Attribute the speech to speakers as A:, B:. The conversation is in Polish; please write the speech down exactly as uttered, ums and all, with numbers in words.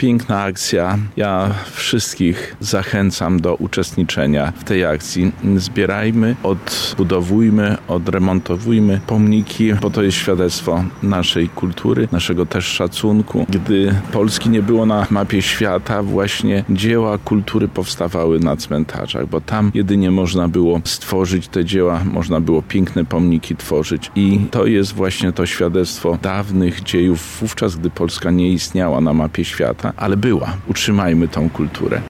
A: piękna akcja. Ja wszystkich zachęcam do uczestniczenia w tej akcji. Zbierajmy, odbudowujmy, odremontowujmy pomniki, bo to jest świadectwo naszej kultury, naszego też szacunku. Gdy Polski nie było na mapie świata, właśnie dzieła kultury powstawały na cmentarzach, bo tam jedynie można było stworzyć te dzieła, można było piękne pomniki tworzyć i to jest właśnie to świadectwo dawnych dziejów wówczas, gdy Polska nie istniała na mapie świata, ale była. Utrzymajmy tą kulturę.